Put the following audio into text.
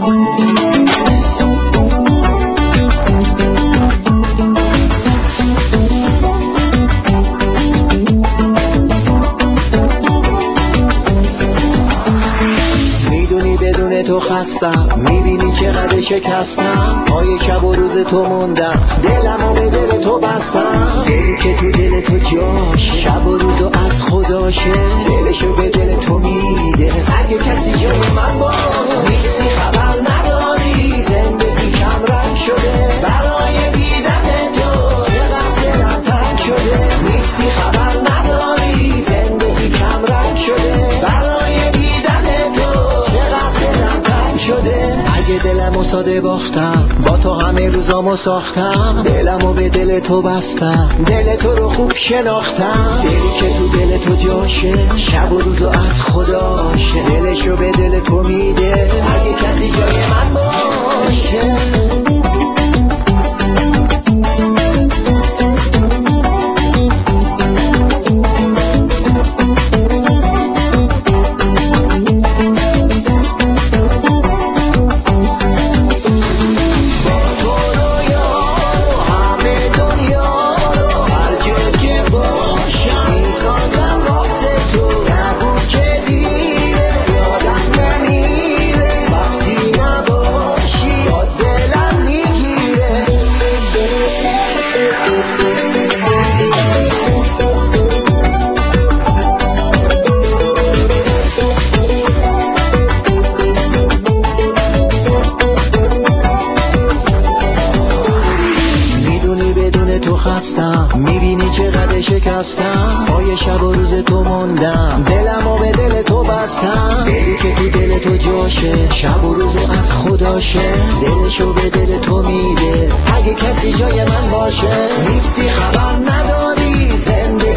تو خستم، میبینی چقدر شکستم، پای شب و روز تو موندم، دلمو به دل تو بستم، دلی که تو دل تو جاش شب و روزو از خداشه، دلشو به دل تو میده اگه کسی جای من باشه. نیستی خبر نداری زندگی کم رنگ شده برای دیدن تو، چقدر دلم تنگ شده. نیستی خبر نداری زندگی کم رنگ شده برای دیدن تو، چقدر دلم تنگ شده. اگه دلمو ساده باختم با تو همه روزامو ساختم، دلمو به دل تو بستم، دل تو رو خوب شناختم، دلی که تو دل تو جاشه شب و روزو از خداشه، دلشو به دل تو میده اگه کسی جای من باشه. میبینی چقدر شکستم، پای شب و روز تو موندم، دلمو به دل تو بستم، دلی که تو دل تو جاشه شب و روزو از خداشه، دلشو به دل تو میده اگه کسی جای من باشه. نیستی خبر نداری زندگی